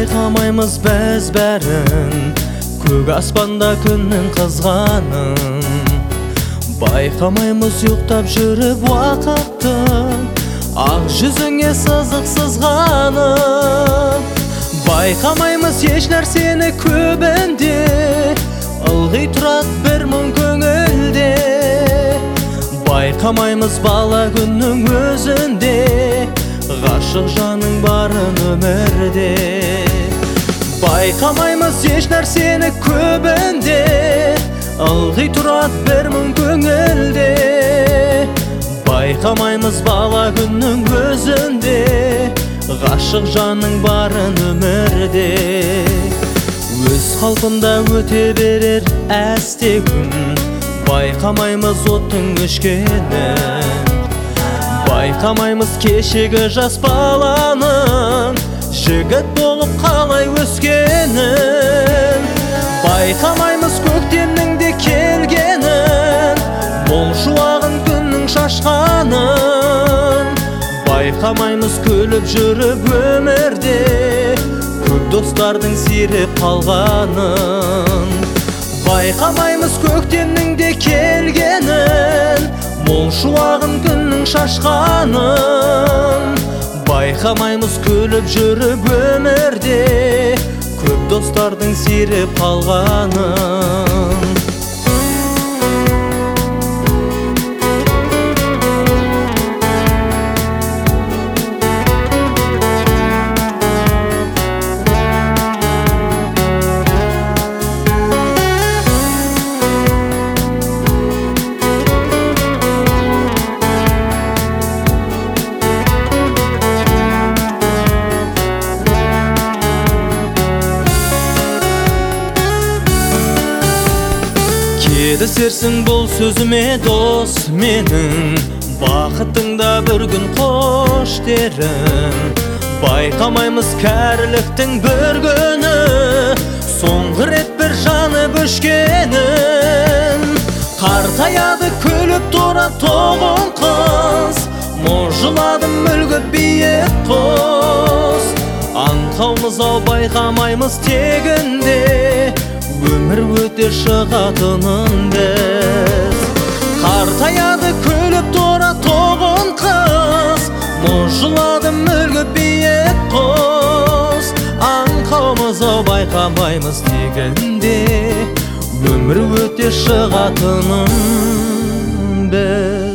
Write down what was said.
байқамаймыз біз бәрін, көк аспанда күннің қызғанын. Байқамаймыз ұйықтап жүріп уақыттың, ақ жүзіңе сызық сызғанын. Байқамаймыз еш нәрсені көбінде, ылғи тұрат бір мұң көңілде. Байқамаймыз бала күннің өзінде, ғашық жаның барын өмірде. Байқамаймыз еш нәрсені көбінде, ылғи тұрат бір мұң көңілде. Байқамаймыз бала күннің өзінде, ғашық жаның барын өмірде. Өз қалпында өте берер әсте күн, байқамаймыз оттың өшкенін. Байқамаймыз кешегі жас баланың, жігіт болып қалай өскенін. Байқамаймыз көктемнің де келгенін, мол шуағын күннің шашқанын. Байқамаймыз күліп жүріп өмірде, көп достардың сиреп қалғанын. Байқамаймыз көктемнің де келгенін, мол шуағын күннің шашқанын. Байқамаймыз күліп жүріп өмірде, көп достардың сиреп қалғанын. Кеді серсің бұл сөзіме дос менің, бақытыңда бір күн қош дерін. Байқамаймыз кәріліктің бір күні, соңғы рет бір жаны бөшкенін. Қартаяды күліп тұра тоғын қыз, мұжылады мүлгіп биік құс. Аңқаумыз ау байқамаймыз тегінде, өмір өте шығатынын біз. Қартаяды күліп тұра тоғын қыз, мұжылады мүлгіп биік құс. Аңқаумыз ау байқамаймыз тегінде, өмір өте шығатынын біз.